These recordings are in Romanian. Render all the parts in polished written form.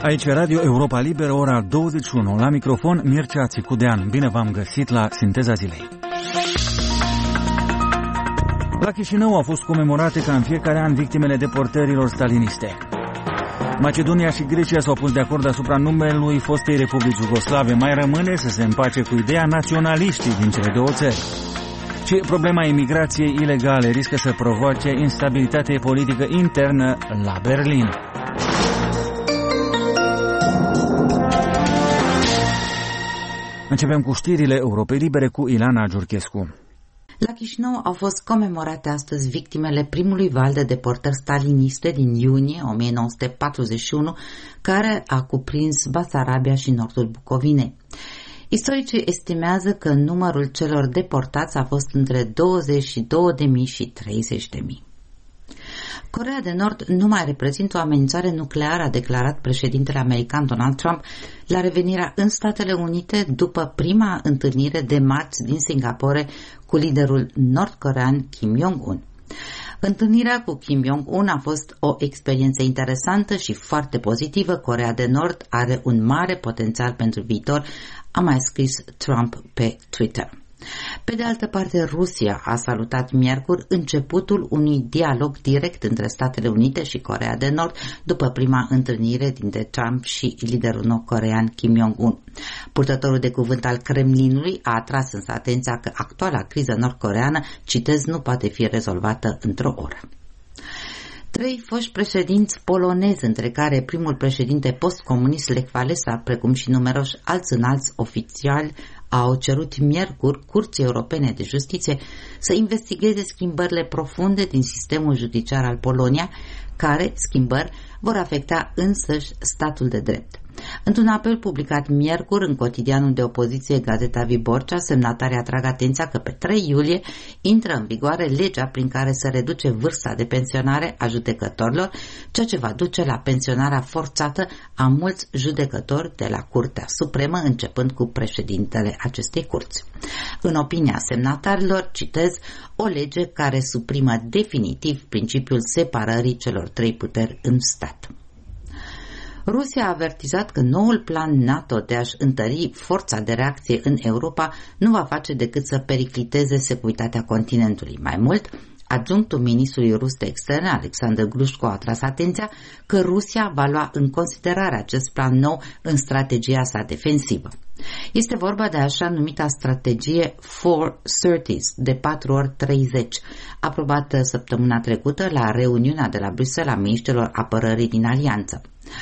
Aici Radio Europa Liberă, ora 21. La microfon, Mircea Țicudean. Bine v-am găsit la Sinteza Zilei. La Chișinău au fost comemorate ca în fiecare an victimele deportărilor staliniste. Macedonia și Grecia s-au pus de acord asupra numelui fostei Republici Iugoslave. Mai rămâne să se împace cu ideea naționaliștii din cele două țări. Și problema imigrației ilegale riscă să provoace instabilitate politică internă la Berlin. Începem cu știrile Europei Libere cu Ilana Giurchescu. La Chișinău au fost comemorate astăzi victimele primului val de deportări staliniste din iunie 1941, care a cuprins Basarabia și nordul Bucovinei. Istoricii estimează că numărul celor deportați a fost între 22.000 și 30.000. Coreea de Nord nu mai reprezintă o amenințare nucleară, a declarat președintele american Donald Trump la revenirea în Statele Unite după prima întâlnire de marți din Singapore cu liderul nord-corean Kim Jong-un. Întâlnirea cu Kim Jong-un a fost o experiență interesantă și foarte pozitivă. Coreea de Nord are un mare potențial pentru viitor, a mai scris Trump pe Twitter. Pe de altă parte, Rusia a salutat miercuri începutul unui dialog direct între Statele Unite și Coreea de Nord după prima întâlnire dintre Trump și liderul nord-corean Kim Jong-un. Purtătorul de cuvânt al Kremlinului a atras însă atenția că actuala criză nord-coreană, citez, nu poate fi rezolvată într-o oră. 3 foști președinți polonezi, între care primul președinte post-comunist Lech Walesa, precum și numeroși alți înalți oficiali, au cerut miercuri Curții Europene de Justiție să investigheze schimbările profunde din sistemul judiciar al Polonia, care schimbări vor afecta însăși statul de drept. Într-un apel publicat miercuri în cotidianul de opoziție Gazeta Wyborcza, semnatarii atrag atenția că pe 3 iulie intră în vigoare legea prin care se reduce vârsta de pensionare a judecătorilor, ceea ce va duce la pensionarea forțată a mulți judecători de la Curtea Supremă, începând cu președintele acestei curți. În opinia semnatarilor, citez, o lege care suprimă definitiv principiul separării celor 3 puteri în stat. Rusia a avertizat că noul plan NATO de a-și întări forța de reacție în Europa nu va face decât să pericliteze securitatea continentului. Mai mult, adjunctul ministrului rus de externe, Alexander Glushko, a atras atenția că Rusia va lua în considerare acest plan nou în strategia sa defensivă. Este vorba de așa numita strategie 430, de 4 ori 30, aprobată săptămâna trecută la reuniunea de la Bruxelles a miniștrilor apărării din alianță.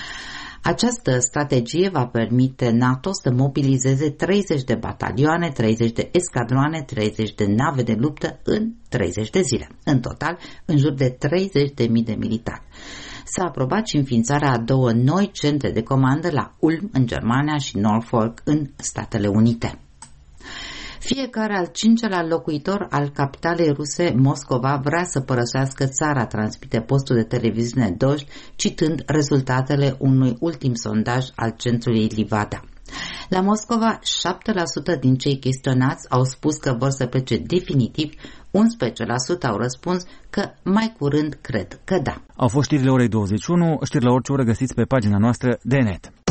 Această strategie va permite NATO să mobilizeze 30 de batalioane, 30 de escadroane, 30 de nave de luptă în 30 de zile. În total, în jur de 30.000 de militari. S-a aprobat și înființarea a 2 noi centre de comandă la Ulm în Germania și Norfolk în Statele Unite. Fiecare al 5-lea locuitor al capitalei ruse, Moscova, vrea să părăsească țara, transmite postul de televiziune Dojdi, citând rezultatele unui ultim sondaj al centrului Livada. La Moscova, 7% din cei chestionați au spus că vor să plece definitiv, 11% au răspuns că mai curând cred că da. Au fost știrile orei 21, știri la orice oră găsiți pe pagina noastră de net.